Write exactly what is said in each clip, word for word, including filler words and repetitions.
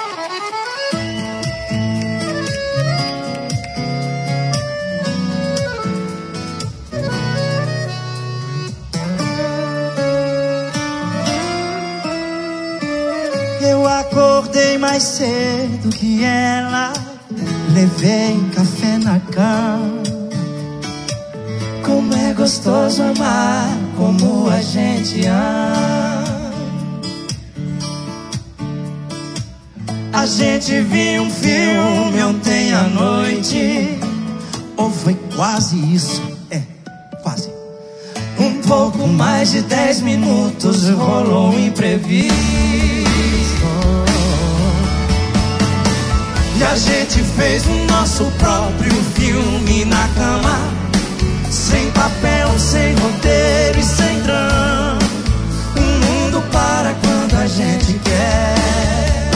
Eu acordei mais cedo que ela, levei café na cama. Como é gostoso amar, como a gente ama. A gente viu um filme ontem à noite, ou foi quase isso? É, quase. Um pouco mais de dez minutos rolou um imprevisto. E a gente fez o nosso próprio filme na cama, sem papel, sem roteiro e sem drama. Um mundo para quando a gente quer.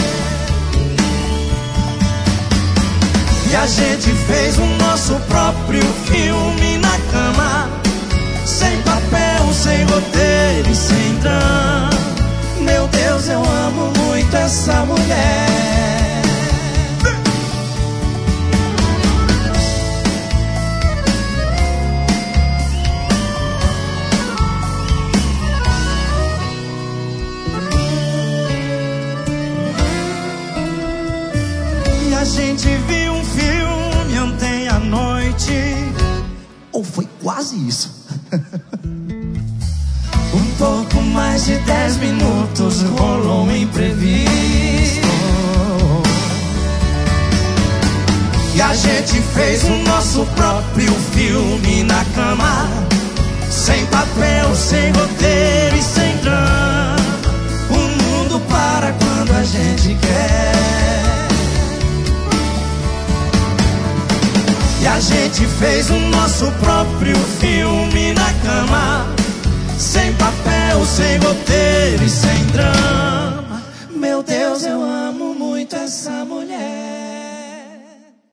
E a gente fez o nosso próprio filme na cama, sem papel, sem roteiro e sem drama. Meu Deus, eu amo muito essa mulher. A gente viu um filme ontem à noite, ou foi quase isso? Um pouco mais de dez minutos rolou um imprevisto. E a gente fez o nosso próprio filme na cama, sem papel, sem roteiro e sem drama. O mundo para quando a gente quer. E a gente fez o nosso próprio filme na cama, sem papel, sem roteiro e sem drama. Meu Deus, eu amo muito essa mulher.